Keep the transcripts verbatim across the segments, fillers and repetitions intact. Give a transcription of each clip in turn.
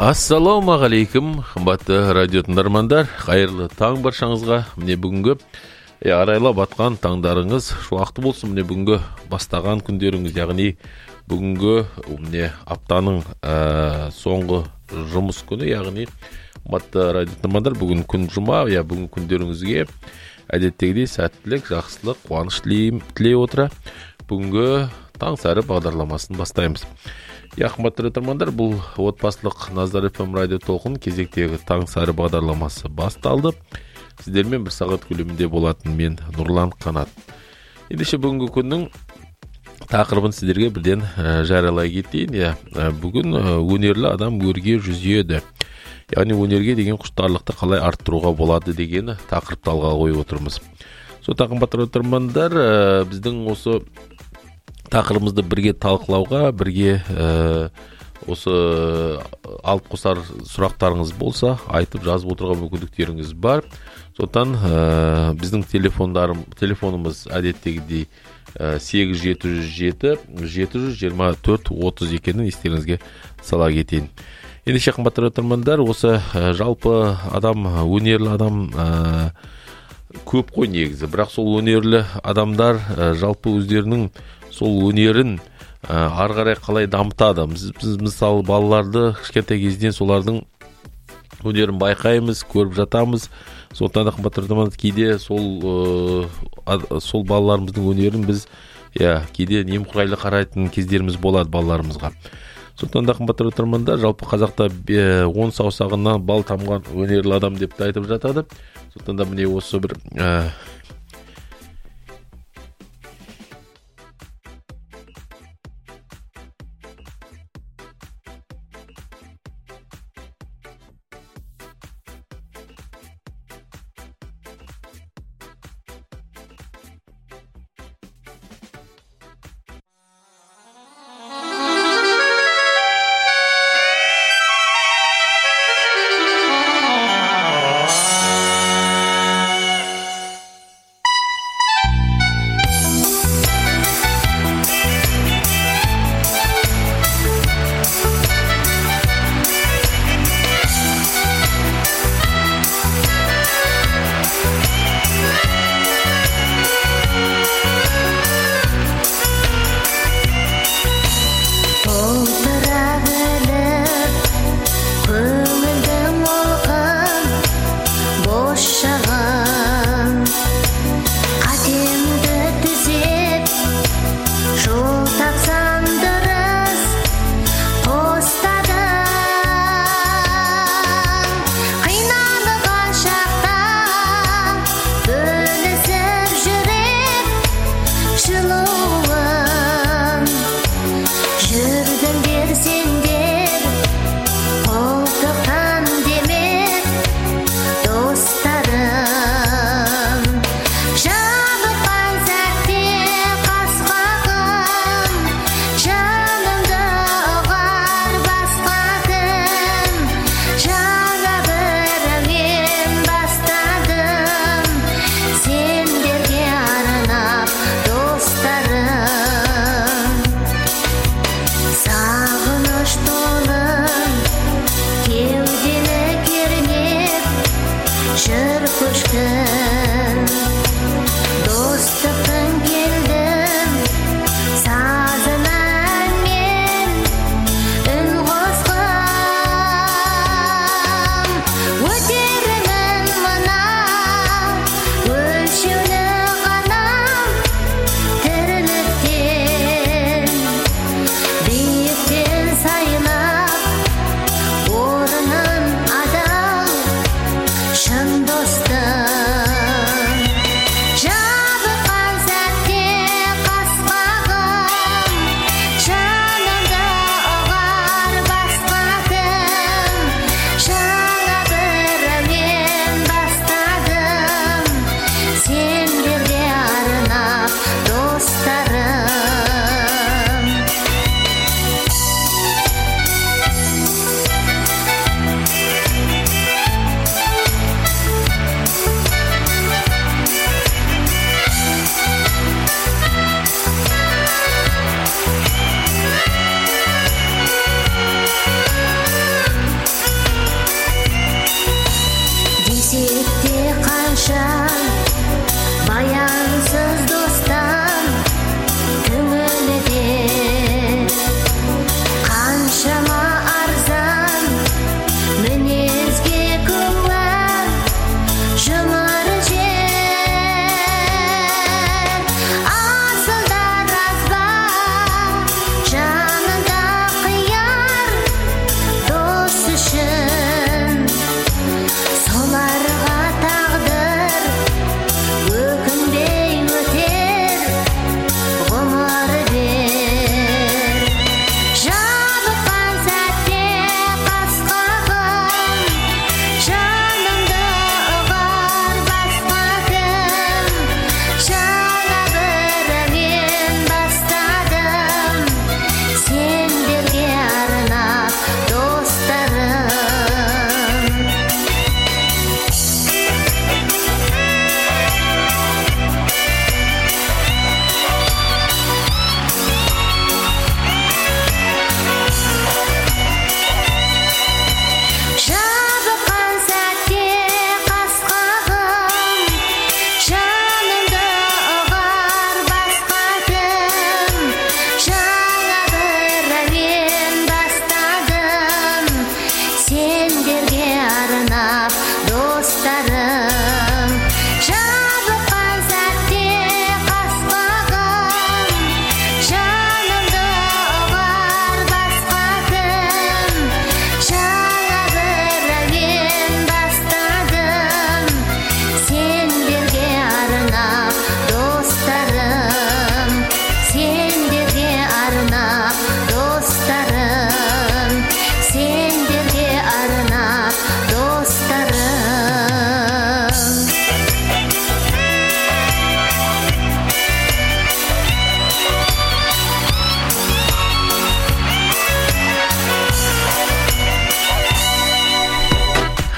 Ассалаумағалейкум, қымбатты радио тыңдармандар, қайырлы таң баршаңызға. Міне бүгінгі арайлап атқан таңдарыңыз шуақты болсын. Міне бүгінгі бастаған күндеріңіз, яғни бүгінгі міне аптаның ә, соңғы жұмыс күні, яғни қымбатты радио тыңдармандар, бүгін күн жұма, я бүгін күндеріңізге әдеттегідей сәттілік, жақсылық, қуаныш тілей отыра бүгінгі таң сәрі бағдарламасын бастаймыз. Я қымбатты тыңдармандар, бұл отбасылық Назар эф эм радио толқын кезектегі таң сәрі бағдарламасы басталды. Сіздермен бір сағат көлемінде болатын мен Нұрлан Қанат. Ендеше бүгінгі күннің тақырыбын сіздерге бірден ә, жариялай кетейін. Я, ә, бүгін ә, өнерлі адам өрге жүзеді. Яғни өнерге деген құштарлықты қалай арттыруға болады деген тақырыпты алға қойып отырмыз. Сол қымбатты тыңдармандар, ә, біздің осы тақырыбымызды бірге талқылауға, бірге ә, осы алып қосар сұрақтарыңыз болса, айтып жазып отырған мүмкіндіктеріңіз бар. Сондықтан ә, біздің телефондарым, телефонымыз әдеттегідей ә, сегіз жеті жүз жеті жеті жүз жиырма төрт отыз екенін естеріңізге сала кетейін. Ендеше қымбатты тыңдармандар, осы ә, жалпы адам, өнерлі адам ә, көп қой негізі. Бірақ сол өнерлі адамдар ә, жалпы өздерінің сол өнерін ары қарай қалай дамытады. Біз, біз мысалы балаларды кішкентай кезден солардың өнерін байқаймыз, көріп жатамыз. Сондықтан да қымбатты тыңдармандар, кейде сол ә, сол балаларымыздың өнерін біз я кейде немқұрайлы қарайтын кездеріміз болады балаларымызға. Сондықтан да қымбатты тыңдармандар, жалпы қазақта он саусағынан бал тамған өнерлі адам деп те айтып жатады. Сондықтан да міне осы бір ә,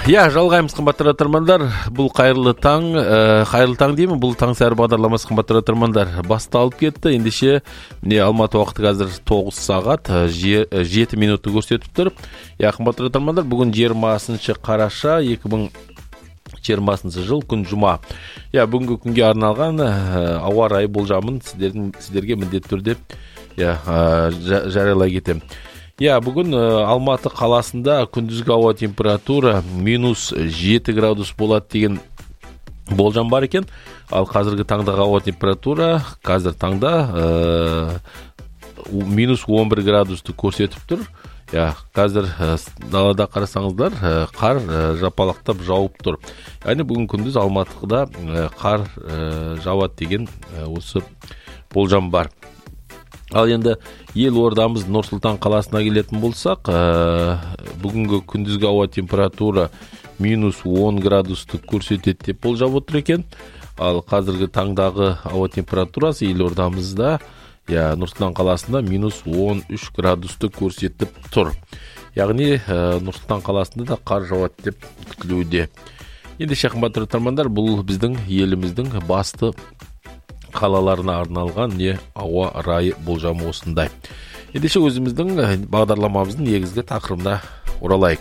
Я жалғаймыз қымбатты тыңдармандар. Бұл қайырлы таң, ә, қайырлы таң деймін. Бұл таң сәрі бағдарламасы қымбатты тыңдармандар. Басталып кетті. Ендеше міне Алматы уақыты қазір тоғыз сағат жеті минутты көрсетіп тұр. Я қымбатты тыңдармандар, бүгін жиырмасыншы қараша екі мың жиырмасыншы жыл, күн жұма. Я бүгінгі күнге арналған ә, ауа райы болжамын сіздердің сіздерге міндетті түрде я ә, жариялай кетемін. Я бүгін ә, Алматы қаласында күндізгі ауа температура минус жеті градус болады деген болжам бар екен. Ал қазіргі таңдағы ауа температура қазір таңда ә, минус он бір градусты көрсетіп тұр. Я қазір ә, далада қарасаңыздар, ә, қар ә, жапалақтап жауып тұр. Яғни бүгін күндіз Алматыда ә, қар ә, жауады деген ә, осы болжам бар. Ал енді ел ордамыз Нұр-Сұлтан қаласына келетін болсақ, ә, бүгінгі күндізгі ауа температура минус он градусты көрсетеді деп болжап отыр екен. Ал қазіргі таңдағы ауа температурасы ел ордамызда, я Нұр-Сұлтан қаласында минус он үш градусты көрсетіп тұр. Яғни ә, Нұр-Сұлтан қаласында да қар жауады деп күтілуде. Енді қымбатты тыңдармандар, бұл біздің еліміздің басты қалаларына арналған не ауа райы болжамы осындай. Ендеше өзіміздің бағдарламамыздың негізгі тақырыбына оралайық.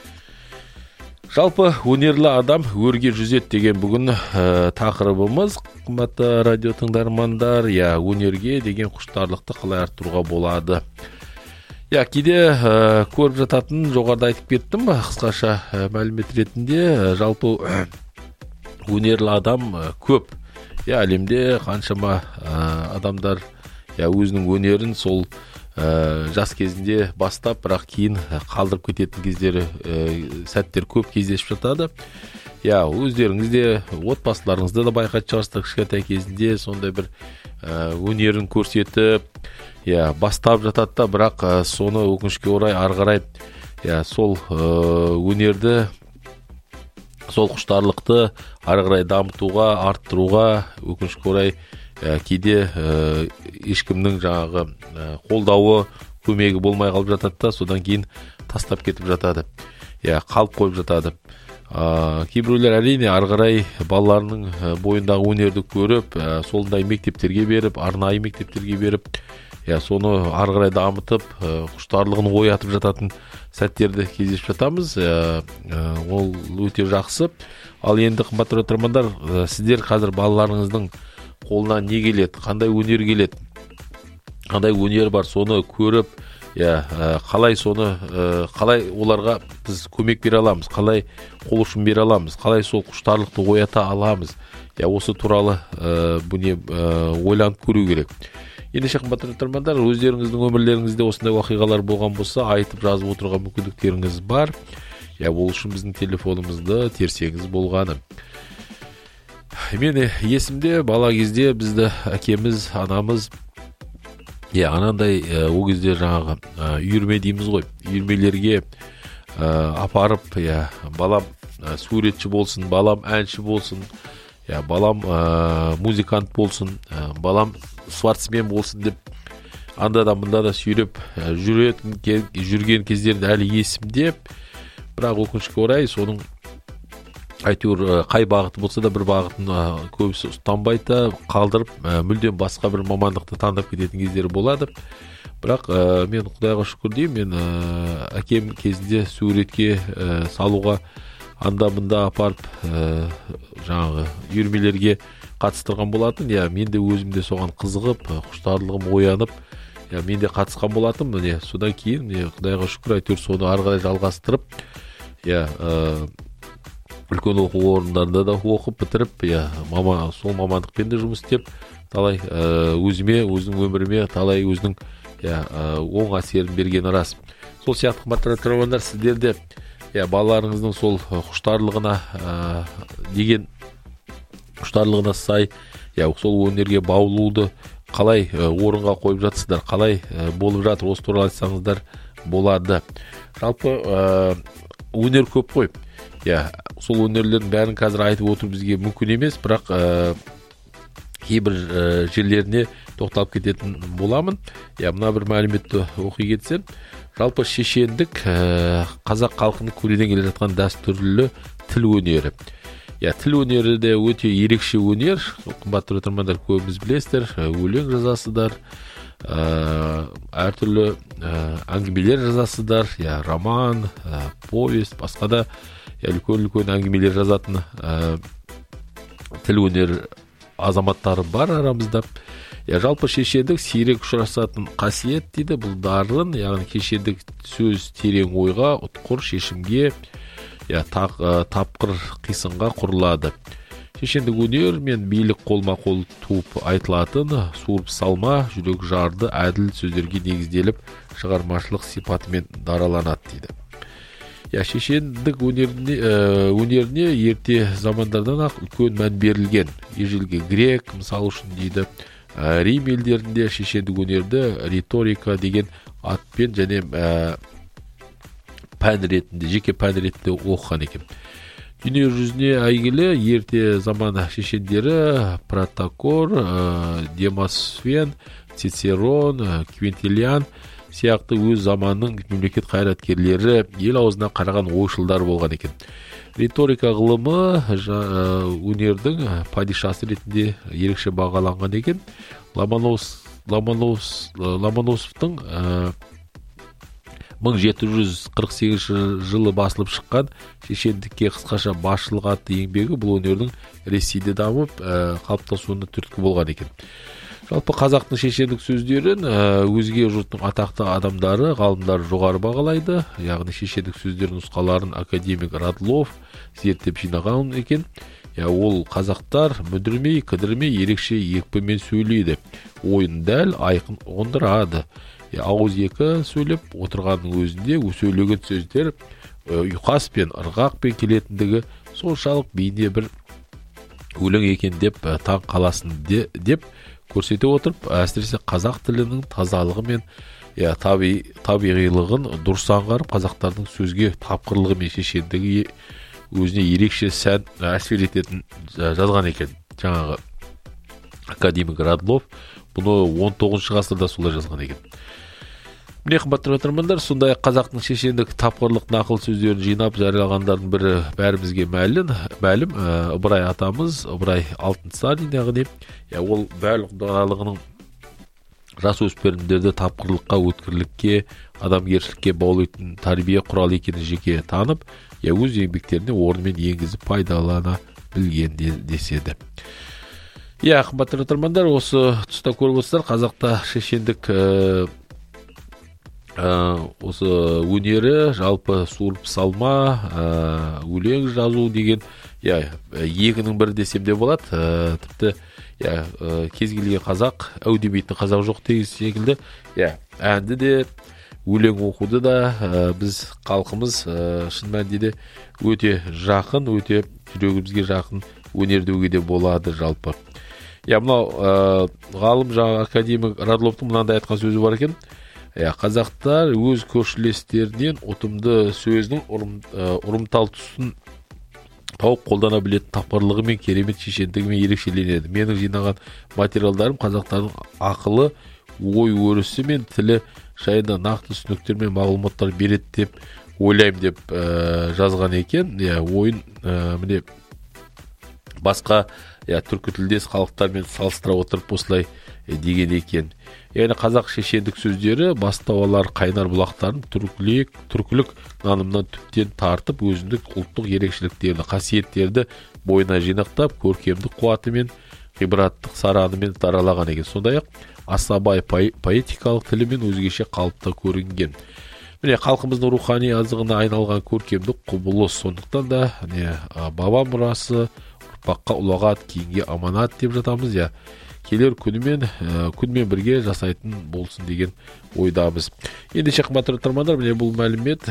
Жалпы өнерлі адам өрге жүзеді деген бүгін ә, тақырыбымыз. Қымбатты радио тыңдармандар, я өнерге деген құштарлықты қалай арттыруға болады. Я кейде ә, көріп жататын, жоғарыда айтып кеттім, қысқаша ә, мәлімет ретінде, ә, жалпы ә, өнерлі адам ә, көп. Я әлемде қаншама ә, адамдар я өзінің өнерін сол ә, жас кезінде бастап, бірақ кейін қалдырып кететін кездері ә, сәттер көп кездесіп жатады. Я өздеріңіз де, отбасыларыңызды да байқатып шығарсыздар, кішкентай кезінде сондай бір ә, өнерін көрсетіп, я бастап жатады да, бірақ ә, соны өкінішке орай ары қарай я сол ә, өнерді, сол құштарлықты ары қарай дамытуға, арттыруға өкінішке орай ә, кейде ә, ешкімнің жаңағы ә, қолдауы, көмегі болмай қалып жатады да, содан кейін тастап кетіп жатады. Я қалып қойып жатады. Ә, кейбіреулер әрине ары қарай балаларының бойындағы өнерді көріп, ә, солындай мектептерге беріп, арнайы мектептерге беріп, я соны ары қарай дамытып, құштарлығын оятып жататын сәттерді кездесіп жатамыз. Ол өте жақсы. Ал енді қымбатты тыңдармандар, сіздер қазір балаларыңыздың қолына не келеді, қандай өнер келеді, қандай өнер бар, соны көріп, я қалай соны, қалай оларға біз көмек бере аламыз, қалай қол ұшын бере аламыз, қалай сол құштарлықты оята аламыз. Я осы туралы бұны ойланып көру керек. Ендеше қымбатты тыңдармандар, өздеріңіздің өмірлеріңізде осындай оқиғалар болған болса, айтып жазып отырған мүмкіндіктеріңіз бар. Я ол үшін біздің телефонымызды терсеңіз болғаны. Мен есімде бала кезде бізді әкеміз, анамыз, я анандай о кезде жаңағы үйірме дейміз ғой. Үйірмелерге апарып, я балам суретші болсын, балам әнші болсын, я балам музыкант болсын, балам спортсмен болсын деп анда да мында да сүйреп жүретін жүрген кездерді әлі есімде. Бірақ өкінішке орай соның әйтеуір қай бағыты болса да бір бағытын көбісі ұстанбайды, қалдырып мүлдем басқа бір мамандықты таңдап кететін кездері болады. Бірақ мен Құдайға шүкір деймін, мен әкем кезінде суретке салуға анда мында апарып жаңағы үйірмелерге қатыстырған болатын. Я мен де өзімде соған қызығып, құштарлығым оянып, я мен де қатысқан болатым. Міне содан кейін міне Құдайға шүкір әйтеуір соны ары қарай жалғастырып, я үлкен оқу орындарында да оқып бітіріп, я мама сол мамандықпен де жұмыс істеп, талай өзіме, өзінің өміріме талай өзінің я оң әсерін берген рас. Сол сияқты қымбатты тыңдармандар, сіздер де я балаларыңыздың сол құштарлығына деген құштарлығына сай, я сол өнерге баулуды қалай орынға қойып жатсыздар, қалай болып жатыр, осы туралы айтсаңыздар болады. Жалпы өнер көп қой. Я сол өнерлердің бәрін қазір айтып отыр бізге мүмкін емес, бірақ кейбір жерлеріне тоқталып кететін боламын. Я мына бір мәліметті оқи кетсем, жалпы шешендік қазақ халқының көреден келе жатқан дәстүрлі тіл өнері. Я, тіл өнері де өте ерекше өнер. Қымбатты тыңдармандар, көбіңіз білесіздер, өлең жазасыздар, әртүрлі әңгімелер жазасыздар, я, роман, повесть, басқа да үлкен-үлкен әңгімелер жазатын тіл өнер азаматтары бар арамызда. Я, жалпы шешендік сирек ұшырасатын қасиет дейді. Бұл дарын, яғни шешендік сөз терең ойға, ұтқыр шешімге, я, тақ, тапқыр қисынға құрылады. Шешендік өнер мен билік қолма-қол туып айтылатын, суырып салма, жүрек жарды, әділ сөздерге негізделіп, шығармашылық сипатымен дараланады дейді. Я, шешендік өнеріне, өнеріне ерте замандардан ақ үлкен мән берілген. Ежелгі грек, мысалы үшін дейді, Рим елдерінде шешендік өнерді риторика деген атпен және пән ретінде, жеке пән ретінде оқыған екен. Дүние жүзіне әйгілі ерте заман шешендері Протакор, Демосфен, Цицерон, Квинтилиан сияқты өз заманның мемлекет қайраткерлері ел аузына қараған ойшылдар болған екен. Риторика ғылымы өнердің падишасы ретінде ерекше бағаланған екен. Ломоносовтың мың жеті жүз қырық сегізінші жылы басылып шыққан шешендікке қысқаша басшылық атты еңбегі бұл өнердің Ресейде дамып қалыптасуына түрткі болған екен. Жалпы қазақтың шешендік сөздерін өзге жұрттың атақты адамдары, ғалымдары жоғары бағалайды. Яғни шешендік сөздердің нұсқаларын академик Радлов зерттеп жинаған екен. Я, ол қазақтар мүдірмей, кідірмей, ерекше екпімен сөйлейді. Ойын дәл, айқын ұғындырады. Я, ауыз екі сөйлеп отырғанның өзінде сөйлеген сөздер ұйқас пен ырғақпен келетіндігі соншалық бейне бір өлең екен деп таң қаласын де, деп көрсете отырып, әсіресе қазақ тілінің тазалығы мен я, таби, табиғилығын дұрыс аңғарып, қазақтардың сөзге тапқырлығы мен шешендігі өзіне ерекше сән әсер ететін жазған екен. Жаңағы академик Радлов бұны он тоғызыншы ғасырда солай жазған екен. Міне, қымбатты тыңдармандар, сондай қазақтың шешендік тапқырлық нақыл сөздерін жинап жариялағандардың бірі бәрімізге мәлім, мәлім Ыбырай атамыз, Ыбырай Алтынсарин, яғни ол барлық даналығының жасөспірімдерді тапқырлыққа, өткірлікке, адамгершілікке баулайтын тәрбие құралы екенін жеке танып, өз еңбектеріне орнымен енгізіп пайдалана білген деседі. Я, қымбатты тыңдармандар, осы тұста көріп отырсыздар, қазақта шешендік осы өнері жалпы суырып салма, өлең жазу деген екінің бірі десем де болады. Тіпті кез келген қазақ әудемейтін қазақ жоқ деген секілді, әнді де өлең оқуды да біз халқымыз шын мәнінде де өте жақын, өте жүрегімізге жақын өнер деуге де болады жалпы. Мынау ғалым жаңа академик Радловтың мынандай айтқан сөзі бар екен. Қазақтар өз көршілестерінен ұтымды сөздің ұрымтал тұсын тауып қолдана білетін тапқырлығы мен керемет шешендігімен ерекшеленеді. Менің жинаған материалдарым қазақтардың ақылы, ой өрісі мен тілі жайында нақты түсініктер мен мағлұматтар береді деп ойлаймын деп жазған екен. Ойын міне басқа түркі тілдес халықтармен салыстыра отырып осылай деген екен. Яғни қазақ шешендік сөздері бастауалар қайнар бұлақтарын түркілік, түркілік нанымнан түптен тартып, өзіндік ұлттық ерекшеліктерді, қасиеттерді бойына жинақтап, көркемдік қуаты мен ғибраттық саранымен даралаған екен. Сондай-ақ аса бай поэтикалық тілімен өзгеше қалыпта көрінген. Міне, халқымыздың рухани азығына айналған көркемдік құбылыс. Сондықтан да баба мұрасы ұрпаққа ұлағат, кейінге аманат деп жатамыз. Я, келер күнімен, күнмен бірге жасайтын болсын деген ойдамыз. Ендеше қымбатты тыңдармандар, міне бұл мәлімет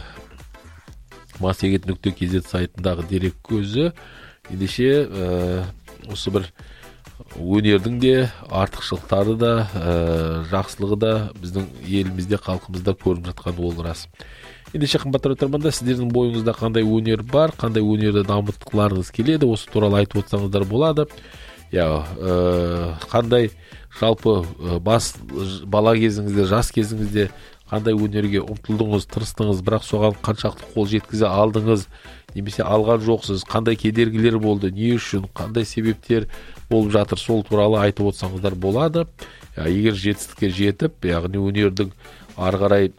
массагет нүкте кз сайтындағы дерек көзі. Ендеше осы бір өнердің де артықшылықтары да жақсылығы да біздің елімізде, халқымызда көрініп жатқан ол рас. Ендеше қымбатты тыңдармандар, сіздердің бойыңызда қандай өнер бар, қандай өнерді дамытқыларыңыз келеді, осы туралы айтып отырсаңыздар болады. Я, қандай жалпы бас бала кезіңізде, жас кезіңізде кандай өнерге умтулдуңуз, тырыштыңыз, бирок соған канчалықты қол жеткизе алдыңыз, немесе алган жоксуз, кандай кедергилер болду, эмне үчүн, кандай себептер болуп жатыр, сол тууралуу айтып отсаңыздар болады. Эгер жетістікке жетип, яғни өнердің ары қарай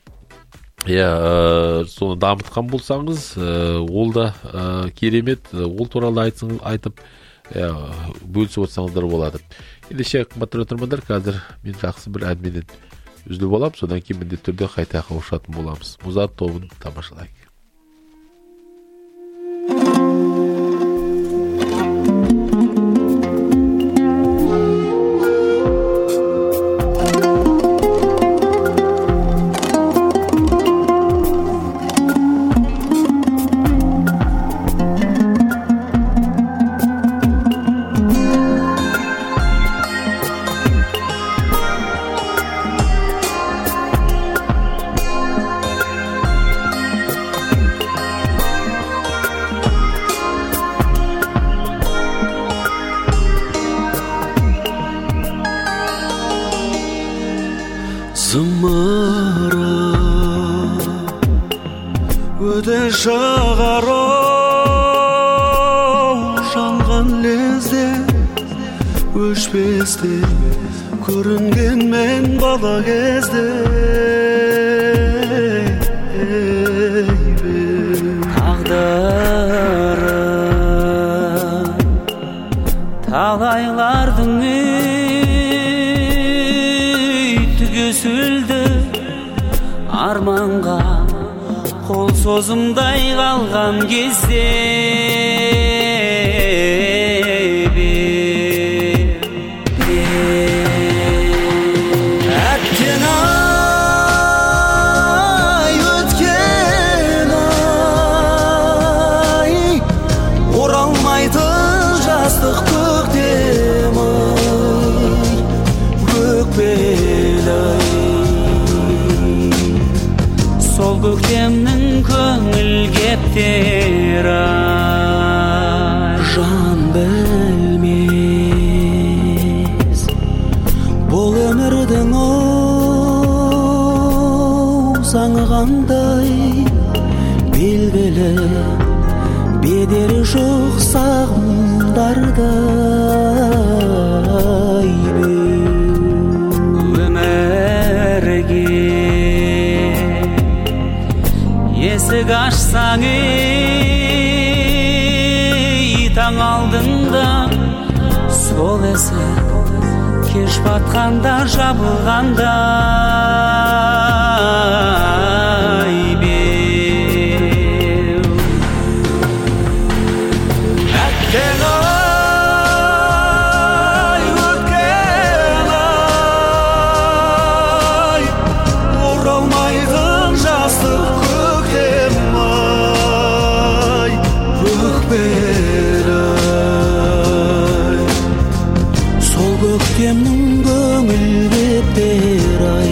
соны дамыткан болсаңыз, ол да керемет, ол тууралуу айтып бөлүшүп отсаңыздар болады. Ендеше кымбаттуу тыңдармандар, қазір мен жақсы бір ән менен үзүлүп алам, содан кейін міндетті түрде қайта кавышатын боламыз. Музат тобын тамашалайық. Көрінген мен бала кезде тағдыры талайлардың түгесілді арманға қол созымдай қалған кезде көктемнің көңіл кептері жан білмес бұл өмірдің заңы қандай белгілі бедері жоқ сағымдардай өмірге есік ашсаң ей таң алдында сол есік кеш батқанда жабылғандай беу әттең ай өткен ай оралмайтын жастық көктемнің көңіл беттері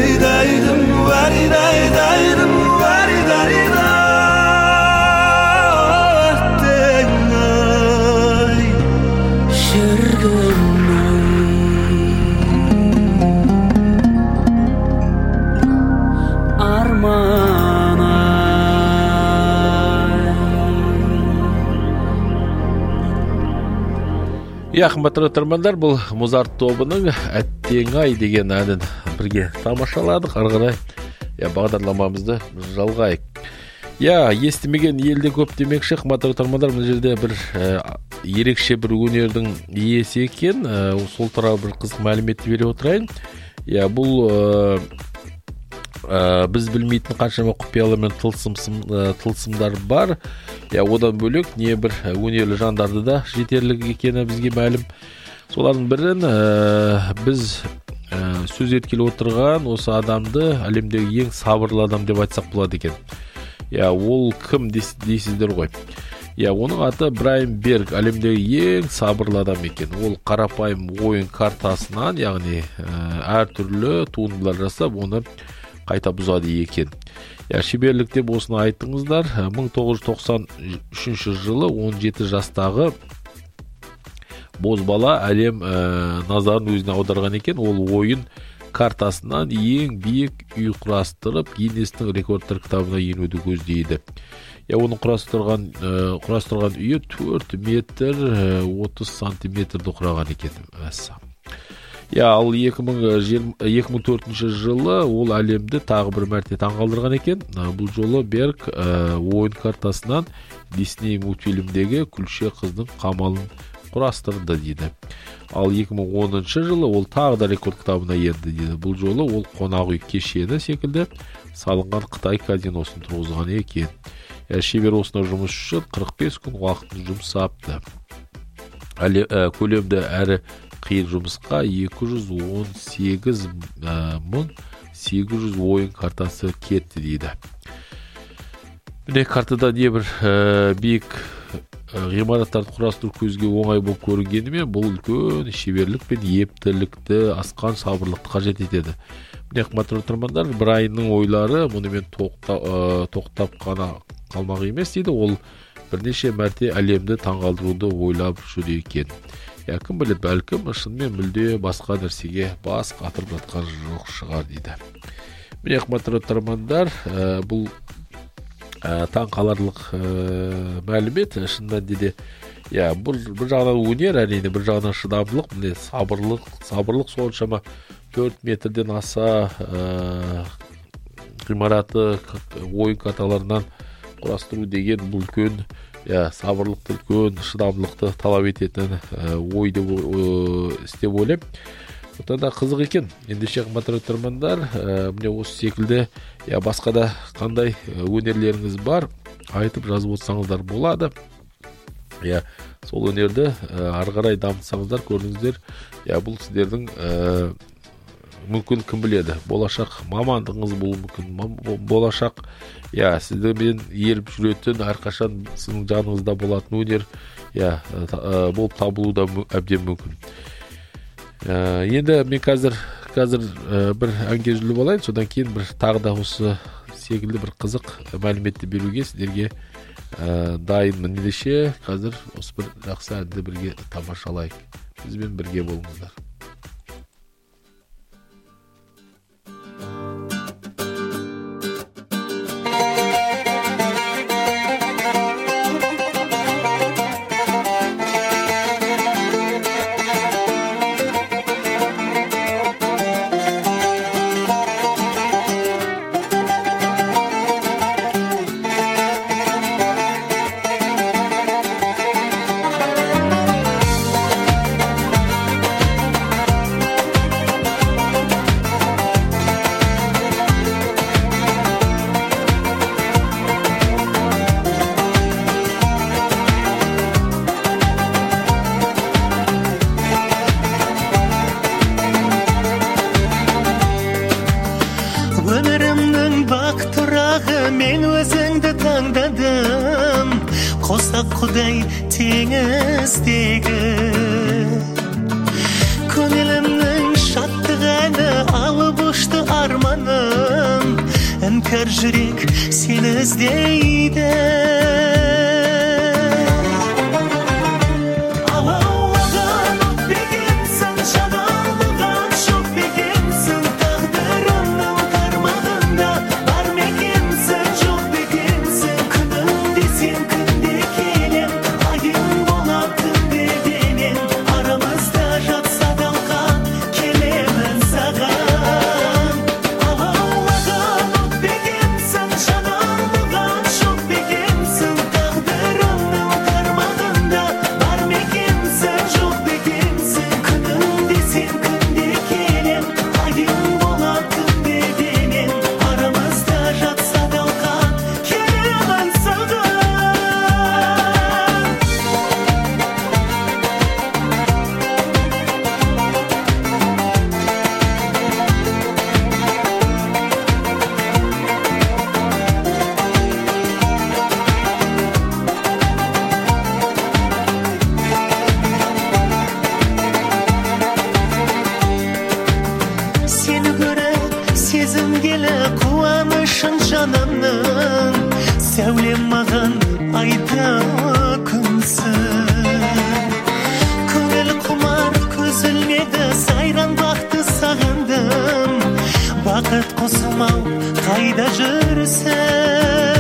Varidaydım, varidaydım, varidaydım. Tenay, şergenay. Armanay. Я қымбатты тыңдармандар, бұл Музарт тобының «Әттең ай» деген әнін бірге тамашаладық. Ары қарай я бағдарламамызды жалғайық. Я естімеген елде көп демекші, қымбатты тыңдармандар, бұл жерде бір ә, ерекше бір өнердің иесі екен. Ә, сол туралы бір қызық мәліметті бере отырайын. Я бұл ә, ә, біз білмейтін қаншама құпиялар мен тылсым, ә, тылсымдар бар. Я одан бөлек не бір өнерлі жандарды да жетерлік екені бізге мәлім. Солардың бірін ә, біз ә, сөз еткелі отырған осы адамды әлемдегі ең сабырлы адам деп айтсақ болады екен. Я ол кім дейсіздер ғой. Я оның аты Брайан Берг, әлемдегі ең сабырлы адам екен. Ол қарапайым ойын картасынан, яғни ә, әртүрлі туындылар жасап, оны қайта бұзады екен. Я шеберлік деп осыны айттыңыздар. мың тоғыз жүз тоқсан үшінші жылы он жеті жастағы бозбала әлем ә, назарын өзіне аударған екен. Ол ойын картасынан ең биік үй құрастырып, Гиннестің рекордтар кітабына енуді көздейді. Я оның құрастырған ә, құрастырған үйі төрт метр отыз сантиметрді құраған екен. Я ал екі мың төртінші жылы ол әлемді тағы бір мәрте таңғалдырған екен. Бұл жолы Берг ә, ойын картасынан Дисней мультфильмдегі күлше қыздың қамалын құрастырды дейді. Ал екі мың оныншы жылы ол тағы да рекорд кітабына енді дейді. Бұл жолы ол қонақ үй кешені секілді салынған Қытай казиносын тұрғызған екен. Я шебер осына жұмыс үшін қырық бес күн уақытын жұмсапты. Әле, ә, көлемді әрі қиын жұмысқа екі жүз он сегіз мың сегіз жүз ойын картасы кетті дейді. Міне картада не бір ә, биік ғимараттарды құрастыру көзге оңай болып көрінгенімен, бұл үлкен шеберлік пен ептілікті, асқан сабырлықты қажет етеді. Міне қымбатты тыңдармандар, Брайанның ойлары мұнымен тоқта, ә, тоқтап қана қалмақ емес дейді. Ол бірнеше мәрте әлемді таңғалдыруды ойлап жүр екен. Я кім білет, бәлкім шынымен мүлде басқа нәрсеге бас қатырып жатқан жоқ шығар дейді. Міне қымбатты тыңдармандар, ә, бұл ә, таң қаларлық ә, мәлімет. Шынымен де я бір, бір жағынан өнер, әрине бір жағынан шыдамдылық, міне сабырлық, сабырлық соншама төрт метрден аса ә, ғимараты ойын карталарынан құрастыру деген бұл үлкен, я сабырлықты, үлкен шыдамдылықты талап ететін ә, ой деп істеп ойлаймын. Одан да қызық екен. Ендеше қымбатты тыңдармандар, ә, міне осы секілді я басқа да қандай өнерлеріңіз бар, айтып жазып отырсаңыздар болады. Я сол өнерді ә, ары қарай дамытсаңыздар, көрдіңіздер, я бұл сіздердің ә, мүмкін кім біледі, болашақ мамандығыңыз болуы мүмкін. Болашақ я сіздермен еріп жүретін, әрқашан сіздің жаныңызда болатын өнер я ә, болып табылуы да әбден мүмкін. Ә, енді мен қазір қазір ә, бір әнге үзіліп алайын, содан кейін бір тағы да осы секілді бір қызық мәліметті беруге сіздерге ә, дайынмын. Ендеше қазір осы бір жақсы әнді бірге тамашалайық. Бізбен бірге болыңыздар. Қосақ құдай теңіздегі көңілімнің шаттық әні алып ұшты арманым, іңкәр жүрек сені іздейді. Сәулем маған айда күнсің, көңіл құмар көзілмеді, сайран бақты сағындым, бақыт қосылмау қайда жүрсің?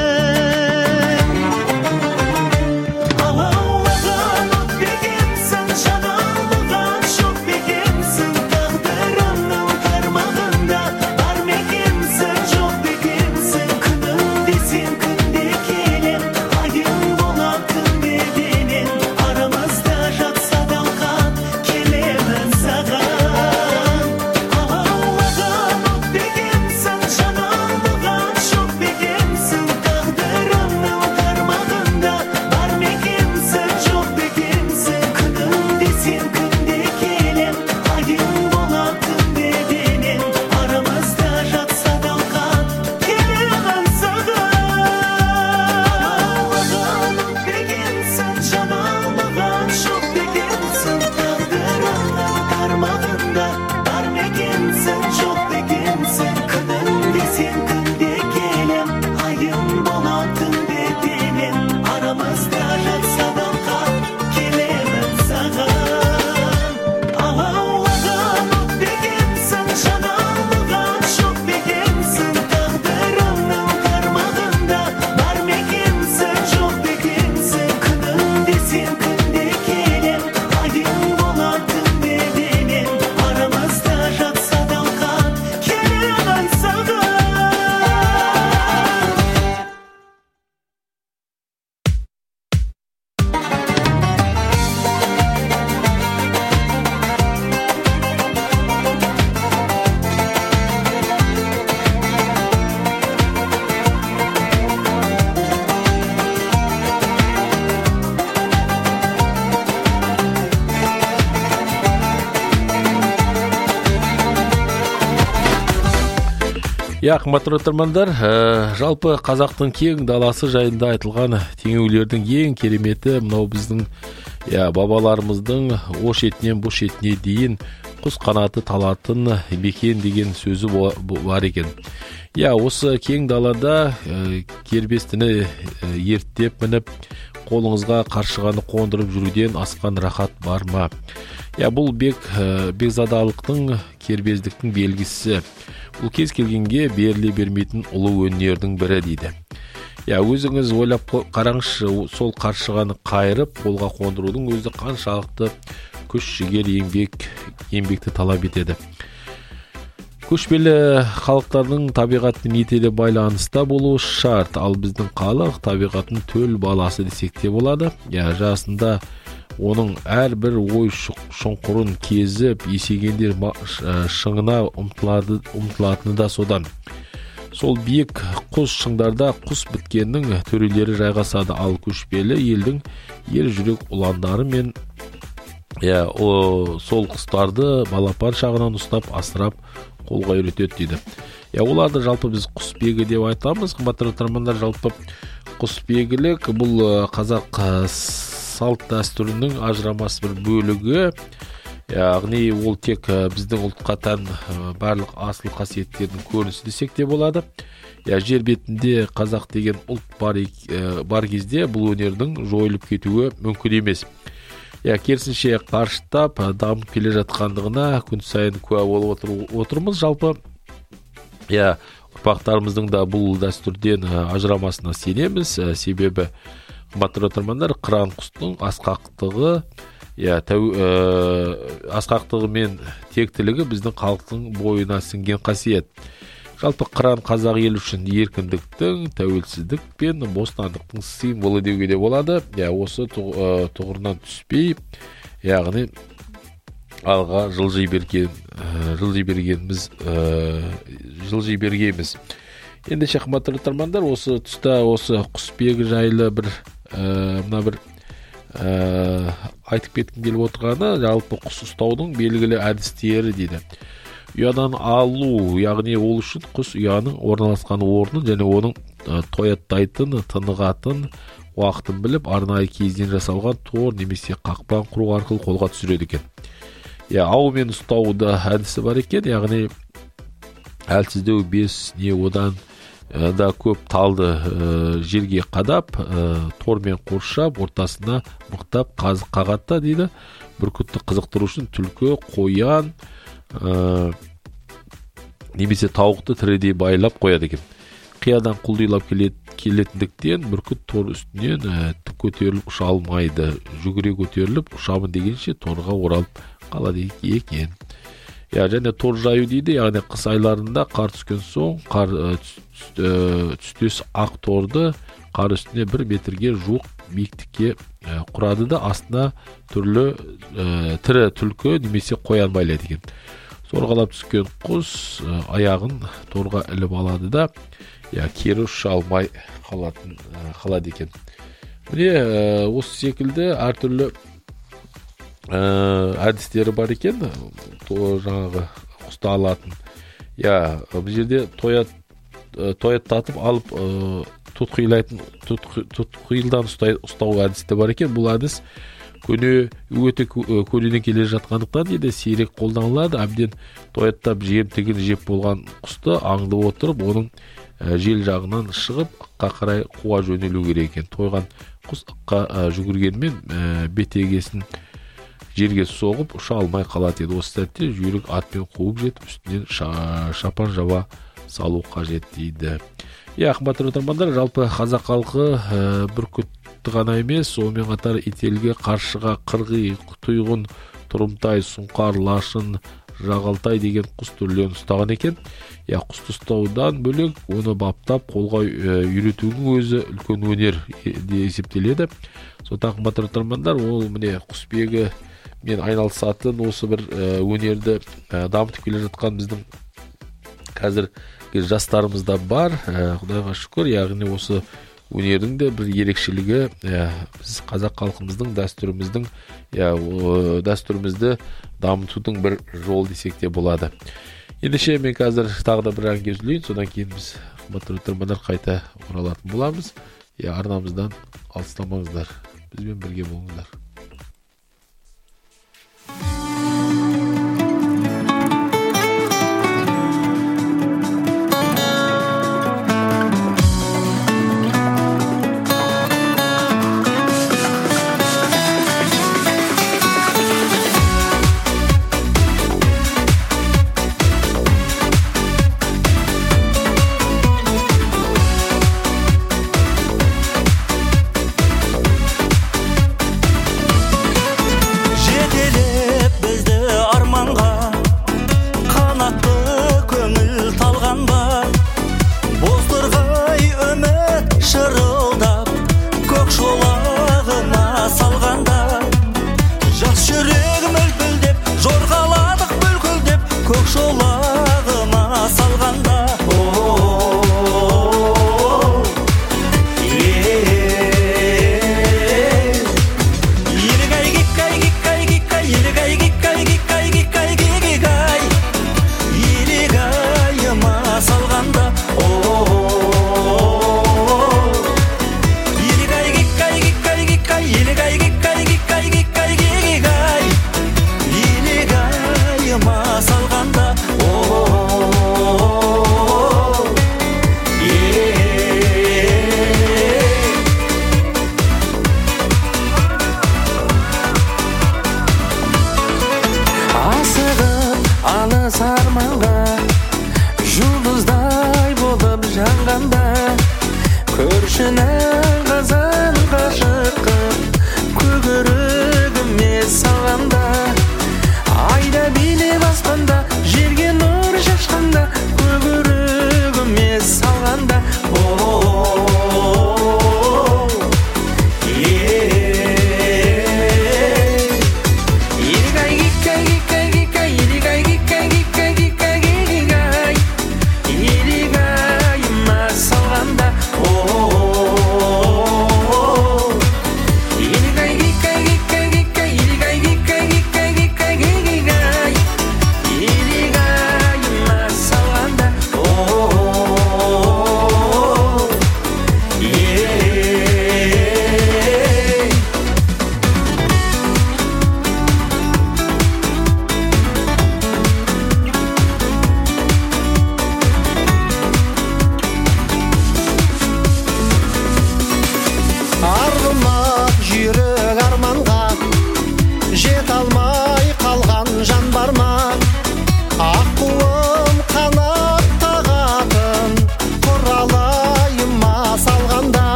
Я, қымбатты тыңдармандар, жалпы қазақтың кең даласы жайында айтылған теңеулердің ең кереметі мынау біздің я бабаларымыздың о шетінен бұл шетіне дейін құс қанаты талатын мекен деген сөзі бар екен. Я, осы кең далада кербестіні ерттеп мініп, қолыңызға қаршығаны қондырып жүруден асқан рахат бар ма? Я, бұл бек бекзадалықтың, кербездіктің белгісі. Бұл кез келгенге беріле бермейтін ұлы өнердің бірі дейді. Я, өзіңіз ойлап қараңызшы, сол қаршығаны қайырып қолға қондырудың өзі қаншалықты күш жігер еңбек еңбекті талап етеді. Көшпелі халықтардың табиғаттың етелі байланыста болуы шарт, ал біздің халық табиғаттың төл баласы десек те болады. Я, жасында оның әрбір ой шұңқырын кезіп, есегендер шыңына ұмтылатыны да содан. Сол биік құс шыңдарда құс біткеннің төрелері жайғасады, ал көшпелі елдің ер жүрек ұландары мен я, о, сол құстарды балапан шағынан ұстап, асырап, қолға үйретеді дейді. Я, оларды жалпы біз құсбегі деп айтамыз. Қымбатты тыңдармандар, жалпы құсбегілік бұл қазақ салт дәстүрінің ажырамас бір бөлігі. яғни ол тек біздің ұлтқа тән барлық асыл қасиеттердің көрінісі десек те болады. Я жер бетінде қазақ деген ұлт бар, бар кезде бұл өнердің жойылып кетуі мүмкін емес. Я керісінше қарыштап дамып келе жатқандығына күн сайын куә болып отырмыз. Жалпы я ұрпақтарымыздың да бұл дәстүрден ажырамасына сенеміз. Себебі қымбатты тыңдармандар, қыран құстың асқақтығы, я тәу асқақтығы мен тектілігі біздің халықтың бойына сіңген қасиет. Жалпы қыран қазақ елі үшін еркіндіктің, тәуелсіздік пен бостандықтың символы деуге де болады. Я осы тұғырынан түспей, яғни алға жылжи берген, жылжи бергеніміз, жылжи бергеніміз. Ендеше қымбатты тыңдармандар, осы тұста осы құсбегі жайлы бір мына бір айтып кеткім келіп отырғаны, жалпы құс ұстаудың белгілі әдістері дейді. Ұядан алу, яғни ол үшін құс ұяның орналасқан орнын және оның тояттайтын, тынығатын уақытын біліп, арнайы киізден жасалған тор немесе қақпан құру арқылы қолға түсіреді екен. Я аумен ұстауда әдісі бар екен, яғни әлсіздеу бес не одан да көп талды жерге қадап, тормен қоршап, ортасына мықтап қазық қағатта дейді. Бүркітті қызықтыру үшін түлкі, қоян немесе тауықты тірідей байлап қояды екен. Қиядан құлдилап келетіндіктен бүркіт тор үстінен тік көтеріліп ұша алмайды. Жүгіре көтеріліп ұшамын дегенше торға оралып қалады екен. Я және тор жаю дейді, яғни қыс айларында қар түскен соң қар түстес ақ торды қар үстіне бір метрге жуық биіктікке құрады да астына түрлі тірі түлкі немесе қоян байлайды екен. Сорғалап түскен құс аяғын торға іліп алады да, я кері ұша алмай қалатын қалады екен. Міне осы секілді әртүрлі әдістері бар екен, жаңағы құсты алатын. Я бұл жерде тоят тояттатып алып тұтқиылайтын тұтқиылдан ұстау әдісі бар екен. Бұл әдіс көне өте көнеден келе жатқандықтан дейді сирек қолданылады. Әбден тояттап жемтігін жеп болған құсты аңдып отырып, оның жел жағынан шығып ыққа қарай қуа жөнелу керек екен. Тойған құс ыққа жүгіргенмен бетегесін жерге соғып ұша алмай қалады еді. Осы сәтте жүйрік атпен қуып жетіп үстінен шапан жаба салу қажет дейді. Я қымбатты тыңдармандар, жалпы қазақ халқы бүркітті ғана емес, сонымен қатар ителге, қаршыға, қырғи, тұйғын, тұрымтай, сұңқар, лашын, жағалтай деген құс түрлерін ұстаған екен. Я құсты ұстаудан бөлек оны баптап қолға үйретудің өзі үлкен өнер де есептеледі. Сондықтан қымбатты тыңдармандар, ол міне құсбегі мен айналысатын осы бір өнерді дамытып келе жатқан біздің қазір жастарымызда бар. Құдайға шүкір, яғни осы өнердің де бір ерекшелігі біз қазақ халқымыздың дәстүріміздің дәстүрімізді дамытудың бір жол десек те болады. Ендеше мен қазір тағы да бір әнге үзілейін, содан кейін біз қымбатты тыңдармандар қайта оралатын боламыз. Арнамыздан алыстамаңыздар, бізбен бірге болыңыздар.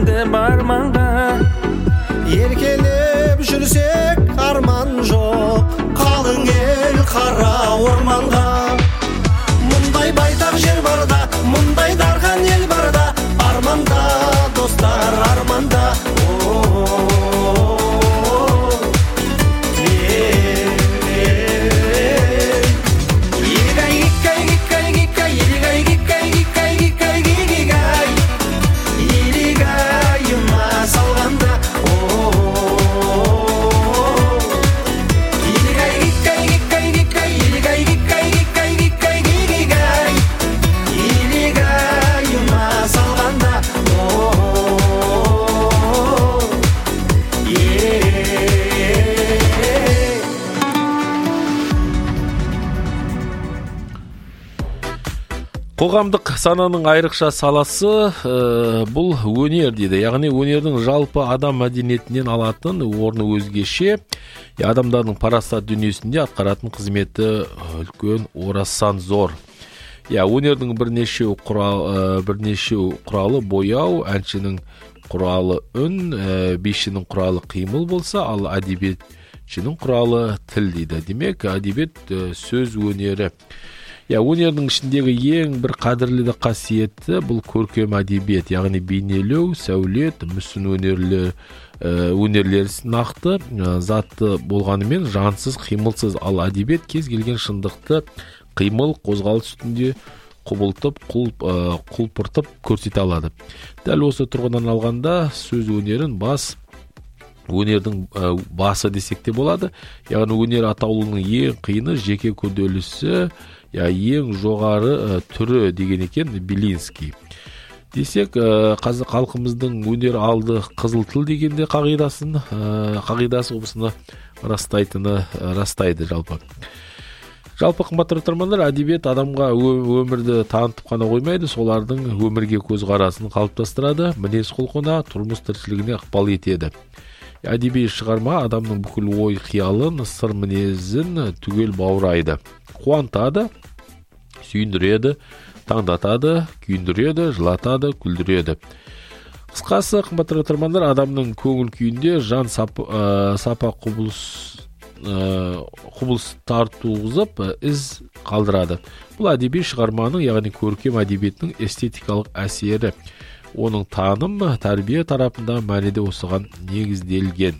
деп арманға. Еркелеп жүрсек арман жоқ, қалың ел қара орманға. Мұндай байтақ жер барда, мұндай дархан ел барда, арманда достар арманда. Қоғамдық сананың айрықша саласы ә, бұл өнер дейді. Яғни өнердің жалпы адам мәдениетінен алатын орны өзгеше, адамдардың парасат дүниесінде атқаратын қызметі үлкен, орасан зор. Я, өнердің бірнеше құрал, ә, бірнеше құралы бояу, әншінің құралы үн, ә, бишінің құралы қимыл болса, ал әдебиетшінің құралы тіл дейді. Демек, әдебиет ә, сөз өнері. Я, өнердің ішіндегі ең бір қадірлі де қасиеті бұл көркем әдебиет, яғни бейнелеу, сәулет, мүсін өнерлер, өнерлер нақты, затты болғанымен жансыз, қимылсыз, ал әдебиет кез келген шындықты қимыл, қозғалыс үстінде құбылтып, құлп, құлпыртып көрсете алады. Дәл осы тұрғыдан алғанда сөз өнерін бас өнердің басы десек те болады. Яғни өнер атаулының ең қиыны жеке көделісі, я, ең жоғары ә, түрі деген екен Белинский. Десек, ә, қазір халқымыздың өнер алды қызыл тіл дегенде қағидасын, ә, қағидасы осыны растайтыны ә, растайды жалпы. Жалпы қымбатты тыңдармандар, әдебиет адамға өмірді танытып қана қоймайды, солардың өмірге көзқарасын қалыптастырады, мінез құлқына, тұрмыс тіршілігіне ықпал етеді. Әдеби шығарма адамның бүкіл ой қиялын, сыр мінезін түгел баурайды. Қуантады, сүйіндіреді, таңдатады, күйіндіреді, жылатады, күлдіреді. Қысқасы, қымбатты тыңдармандар, адамның көңіл күйінде жан сапа, ә, сапа құбылыс, ә, құбылыс тартуғызып, із қалдырады. Бұл әдеби шығарманың, яғни көркем әдебиеттің эстетикалық әсері. Оның таным, тәрбие тарапында мәнеде осыған негізделген.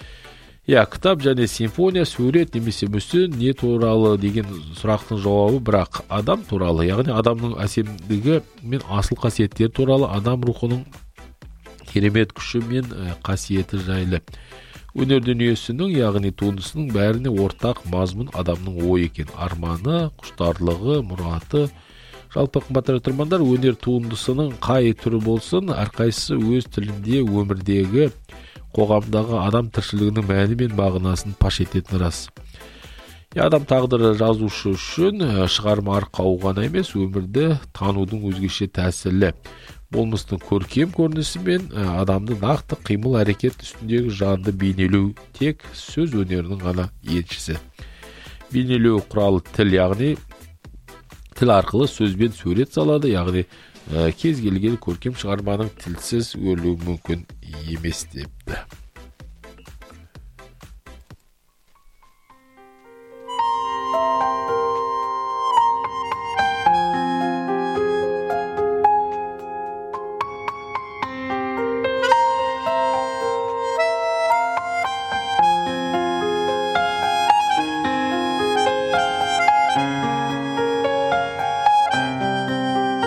Я, кітап және симфония, сурет немесе мүсін не туралы деген сұрақтың жауабы бірақ адам туралы, яғни адамның әсемдігі мен асыл қасиеттері туралы, адам рухының керемет күші мен қасиеті жайлы. Өнер дүниесінің, яғни туындысының бәріне ортақ мазмұн адамның ой екен, арманы, құштарлығы, мұраты. Жалпы қымбатты тыңдармандар, өнер туындысының қай түрі болсын, әрқайсысы өз тілінде өмірдегі, қоғамдағы адам тіршілігінің мәні мен мағынасын паш ететін рас. Адам тағдыры жазушы үшін шығарма арқауы ғана емес, өмірді танудың өзгеше тәсілі. Болмыстың көркем көрінісі мен адамды нақты қимыл әрекет үстіндегі жанды бейнелеу тек сөз өнерінің ғана еншісі. Бейнелеу құралы тіл, яғни тіл арқылы сөзбен сурет салады, яғни ә, кез келген көркем шығарманың тілсіз өлуі мүмкін емес депті.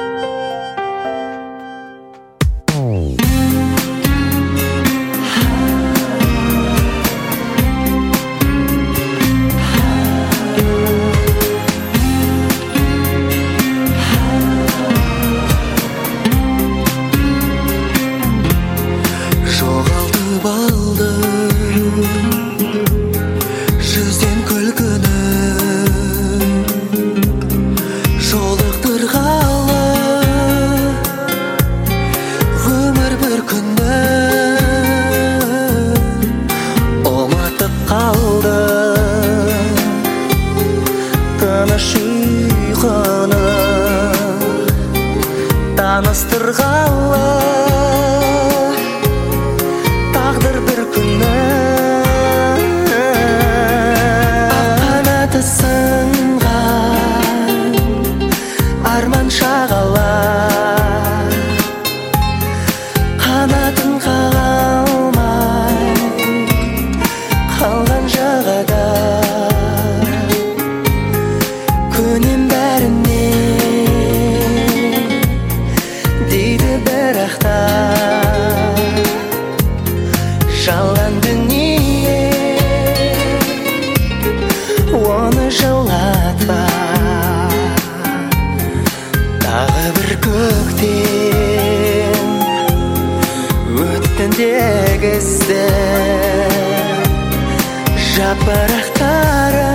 Ah жапырақтары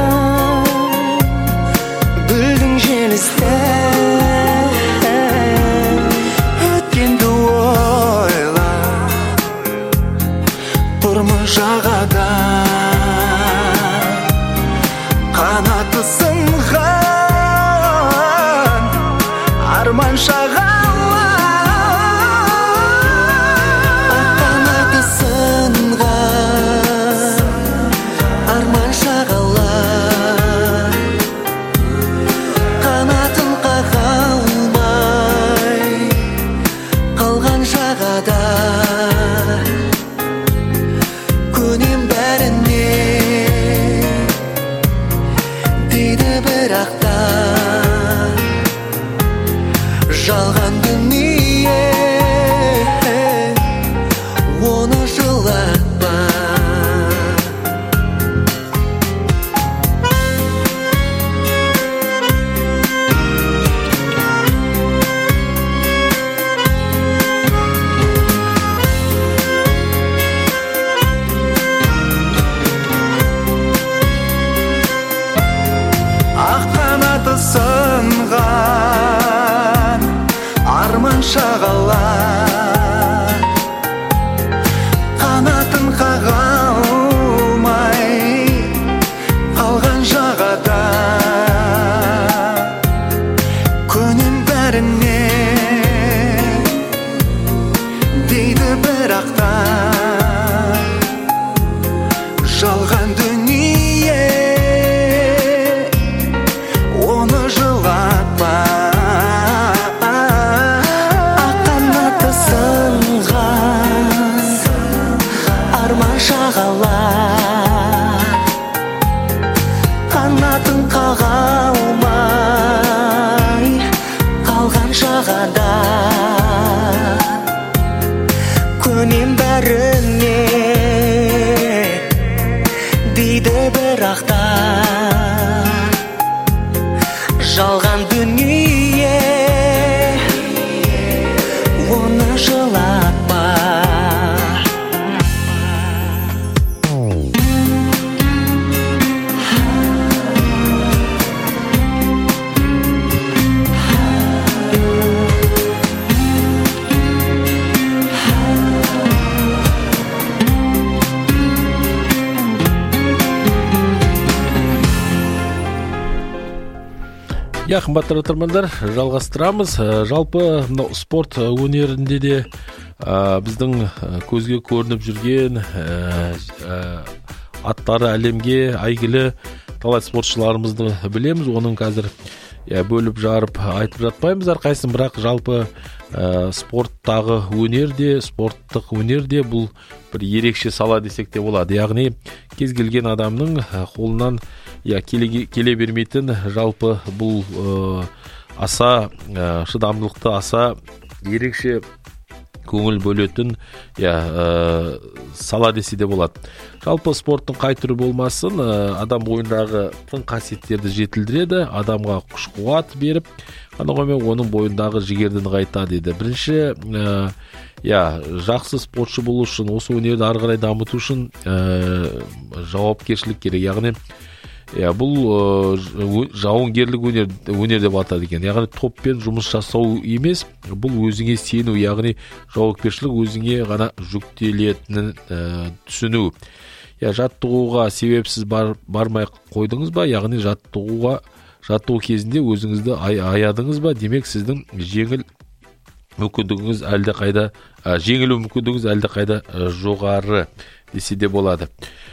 гүлдің желісті өткенді ойла тұрмын жағада қанаты сынған арман шағала қанаты сынған арман шағала қанатын қаға алмай қалған жағада көнем бәріне дейді бірақ та жалған дүние оны жылатпа ақ қанаты сынған арман шағала қанатын қаға алмай қалған жағада көнем бәріне дейді бірақ та жалған дүние оны жылатпа ақ қанаты сынған арман шағала қанатын қаға алмай қалған жағада көнем бәріне дейді бірақ та жалған дүние оны жылатпа Я қымбатты тыңдармандар, жалғастырамыз. Жалпы мынау спорт өнерінде де ә, біздің көзге көрініп жүрген ә, ә, аттары әлемге әйгілі талай спортшыларымызды білеміз. Оның қазір ә, бөліп жарып айтып жатпаймыз әрқайсысын, бірақ жалпы ә, спорттағы өнерде, спорттық өнерде бұл бір ерекше сала десек те болады. Яғни кез келген адамның қолынан я келе, келе бермейтін, жалпы бұл ә, аса ә, шыдамдылықты, аса ерекше көңіл бөлетін я, ә, сала десе де болады. Жалпы спорттың қай түрі болмасын, ә, адам бойындағы тың қасиеттерді жетілдіреді, адамға күш қуат беріп, қана қоймай оның бойындағы жігерді нығайтады дейді. Бірінші ә, я, жақсы спортшы болу үшін, осы өнерді ары қарай дамыту үшін ә, жауапкершілік керек. Яғни Я, бұл ә, жауынгерлік өнер, өнер деп атады екен. Яғни топпен жұмыс жасау емес, бұл өзіңе сену, яғни жауапкершілік өзіңе ғана жүктелетінін ә, түсіну. Я, жаттығуға себепсіз бар, бармай қойдыңыз ба, яғни жаттығуға жаттығу кезінде өзіңізді ай, аядыңыз ба, демек сіздің жеңіл мүмкіндігіңіз әлде қайда ә, жеңілу мүмкіндігіңіз әлде қайда ә, жоғары десе де болады.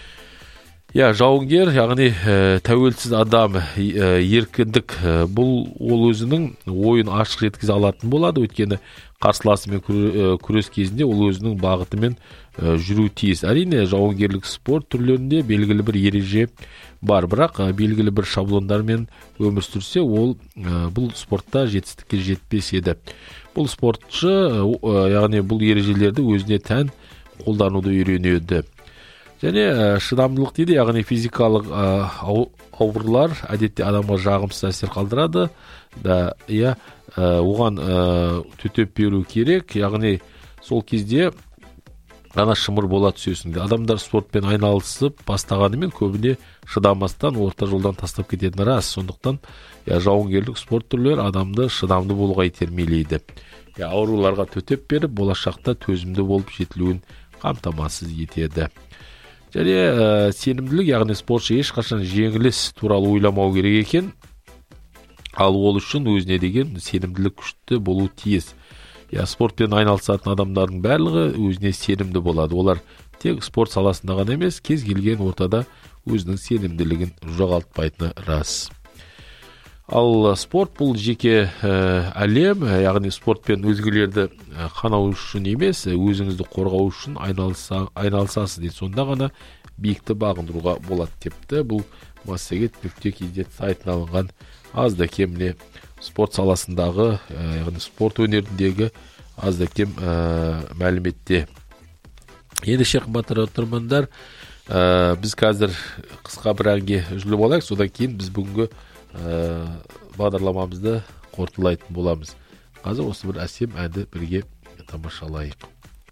Я, жауынгер, яғни ә, тәуелсіз адам, ә, еркіндік, ә, бұл ол өзінің ойын ашық жеткізе алатын болады, өйткені қарсыласымен күрес кезінде ол өзінің бағытымен ә, жүру тиіс. Әрине, жауынгерлік спорт түрлерінде белгілі бір ереже бар, бірақ ә, белгілі бір шаблондармен өмір сүрсе, ол ә, бұл спортта жетістікке жетпес еді. Бұл спортшы, ә, яғни бұл ережелерді өзіне тән қолдануды үйренеді. Және шыдамдылық дейді, яғни физикалық ауырлар әдетте адамға жағымсыз әсер қалдырады. Да, я, оған төтеп беру керек, яғни сол кезде ана шымыр бола түсесің. Адамдар спортпен айналысып бастағанымен көбіне шыдамастан орта жолдан тастап кететіні рас. Сондықтан я жауынгерлік спорт түрлері адамды шыдамды болуға итермелейді. Я ауруларға төтеп беріп, болашақта төзімді болып жетілуін қамтамасыз етеді. Және ә, сенімділік, яғни спортшы ешқашан жеңіліс туралы ойламау керек екен. Ал ол үшін өзіне деген сенімділік күшті болу тиіс. Я спортпен айналысатын адамдардың барлығы өзіне сенімді болады. Олар тек спорт саласында ғана емес, кез келген ортада өзінің сенімділігін жоғалтпайтыны рас. Ал спорт бұл жеке ә, әлем, яғни спортпен өзгелерді ә, қанау үшін емес, өзіңізді қорғау үшін айналыса, айналысасыз дейді. Сонда ғана биікті бағындыруға болады депті. Бұл массагет нүкте кз сайтына алынған аз да кем спорт саласындағы, яғни спорт өнеріндегі аз да кем ә, мәліметте. Ендеше қымбатты тыңдармандар, ә, біз қазір қысқа бір әнге үзіліп алайық, содан кейін біз бүгінгі ә, бағдарламамызды қорытындылайтын боламыз. Қазір осы бір әсем әнді бірге тамашалайық.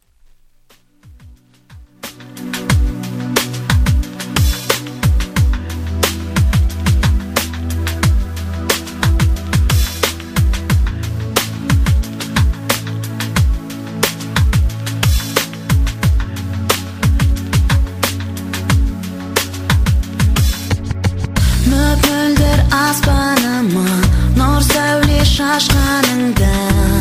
Аспаныма нұр сәуле шашқаныңда,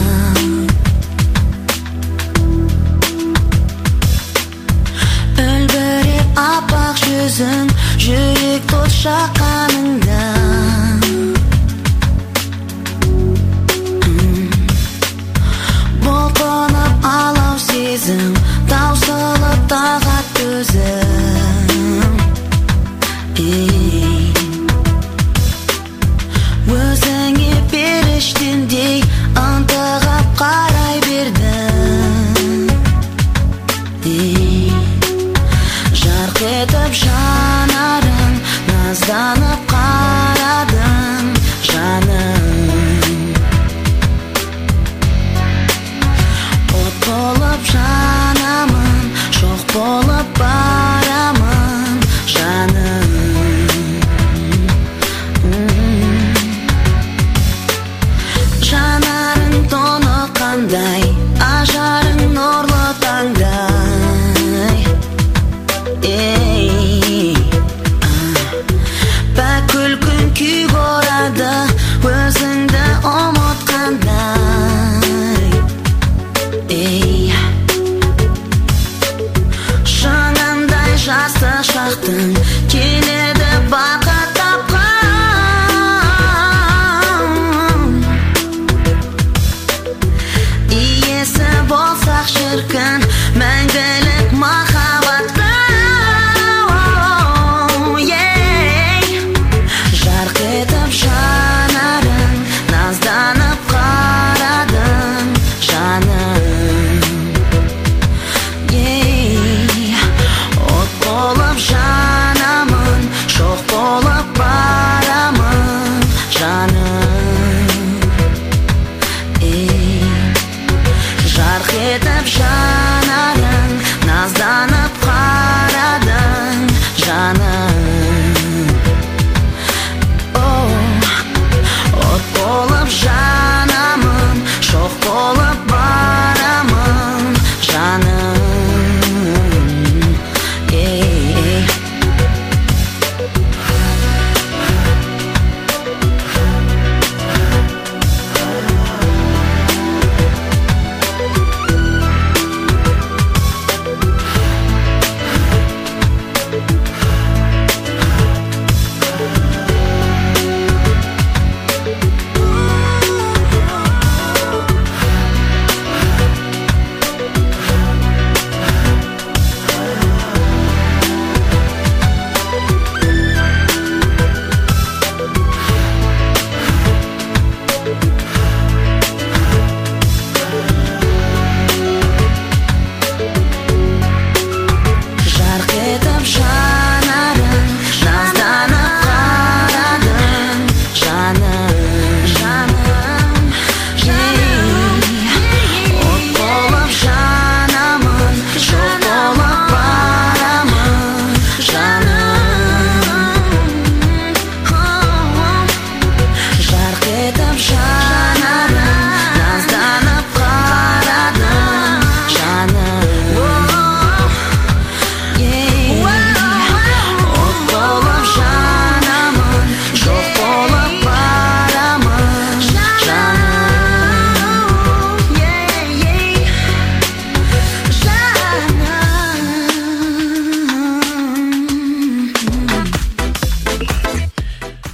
үлбіреп аппақ жүзің, жүрек тот шаққаныңда, бұлқынып алау сезім, таусылып тағат төзім. Өзіңе періштендей ынтығып қарай бердім. Жарқ етіп жанарың, назданып қарадым жаным. От болып жанамын, шоқ болып бар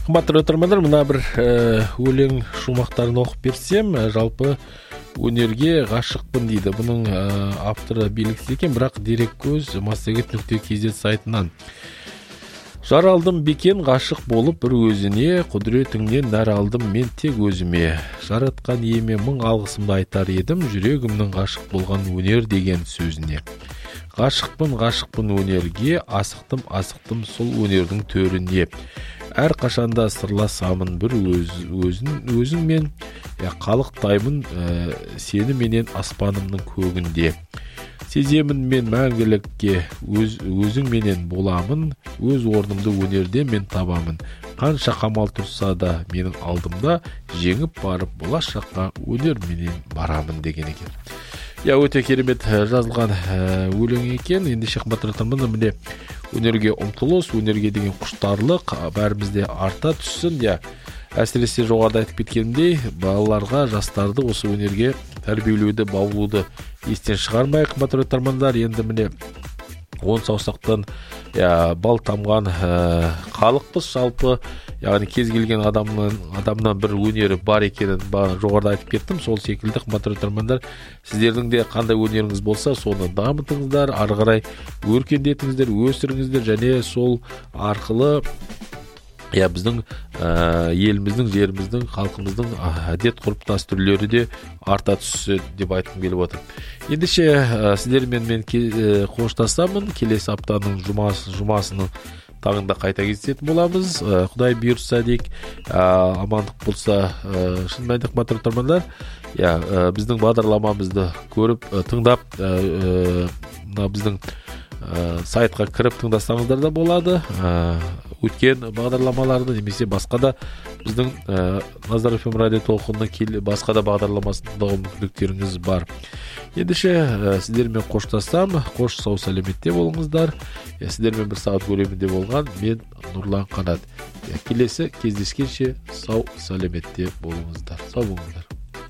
Қымбатты тыңдармандар, мына бір өлең шумақтарын оқып берсем, жалпы өнерге ғашықпын дейді. Бұның авторы белгісіз екен, бірақ дереккөз массагет нүкте кз сайтынан. Жар алдым бекен ғашық болып бір өзіне, құдіретіңнен нәр алдым мен тек өзіме. Жаратқан иеме мың алғысымды айтар едім, жүрегімнің ғашық болған өнер деген сөзіне. Ғашықпын, ғашықпын өнерге, асықтым, асықтым сол өнердің төріне. Әр қашанда сырласамын бір өз, өзін, өзіңмен, я қалықтаймын ә, сені менен аспанымның көгінде. Сеземін мен мәңгілікке, өз, өзің менен боламын, өз орнымды өнерде мен табамын. Қанша қамал тұрса да менің алдымда, жеңіп барып болашаққа өнер менен барамын деген екен. Я өте керемет жазылған өлең екен. Ендеше қымбатты тыңдармандар, міне өнерге ұмтылыс, өнерге деген құштарлық бәрімізде арта түссін. Я әсіресе жоғарыда айтып кеткенімдей, балаларға, жастарды осы өнерге тәрбиелеуді, баулуды естен шығармайық. Қымбатты тыңдармандар, енді міне он саусақтан я, бал тамған ә, халықпыз жалпы, яғни кез келген адамнан, адамнан бір өнері бар екенін ба, жоғарыда айтып кеттім. Сол секілді қымбатты тыңдармандар, сіздердің де қандай өнеріңіз болса, соны дамытыңыздар, ары қарай өркендетіңіздер, өсіріңіздер, және сол арқылы я біздің ә, еліміздің, жеріміздің, халқымыздың әдет ғұрып дәстүрлері де арта түссе деп айтқым келіп отыр. Ендеше ә, сіздермен мен қоштасамын. Келесі аптаның жұмасы, жұмасының таңында қайта кездесетін боламыз. Ә, Құдай бұйырса дейік, ә, амандық болса, ә, шын мәнінде қымбатты тыңдармандар, я ә, біздің бағдарламамызды көріп, ә, тыңдап, ә, ә, біздің ә, сайтқа кіріп тыңдасаңыздар да болады. Ә, өткен бағдарламаларды немесе басқа да біздің ә, Назар эф эм радио толқынының басқа да бағдарламасын тыңдауға мүмкіндіктеріңіз бар. Ендеше ә, сіздермен қоштасам, қош сау сәлеметте болыңыздар. Ә, сіздермен бір сағат көлемінде болған мен Нұрлан Қанат. Ә, келесі кездескенше сау сәлеметте болыңыздар. Сау болыңыздар.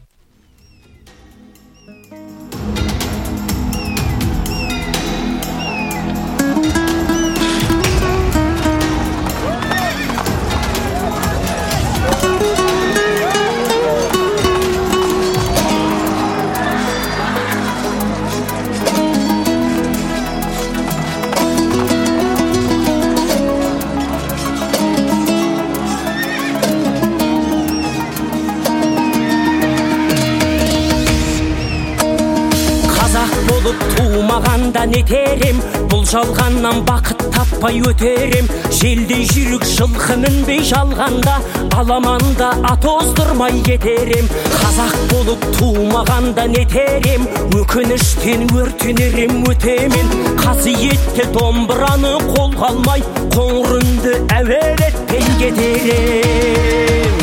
Туымағанда нетерем, бұл жалғаннан бақыт таппай өтерем. Желдей жүрік жылқы мінбей жалғанда, аламанда ат оздырмай кетерем. Қазақ болып туымағанда нетерем, өкініштен өртенерем өтемен. Қасиетті домбыраны қолға алмай, қоңыр үнді әуелетпен кетерем.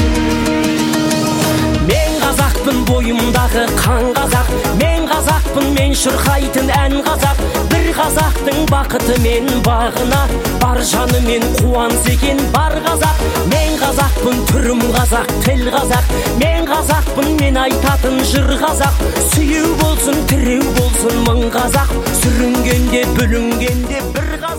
Мен қазақпын, бойымдағы қан қазақ, мен қазақпын, мен шырқайтын ән қазақ. Бір қазақтың бақыты мен бағына, бар жаны мен қуаныс екен бар қазақ. Мен қазақпын, түрім қазақ, тіл қазақ, мен қазақпын, мен айтатын жыр қазақ. Сүйеу болсын, тіреу болсын мың қазақ, сүрінгенде бүлінгенде бір қазақ.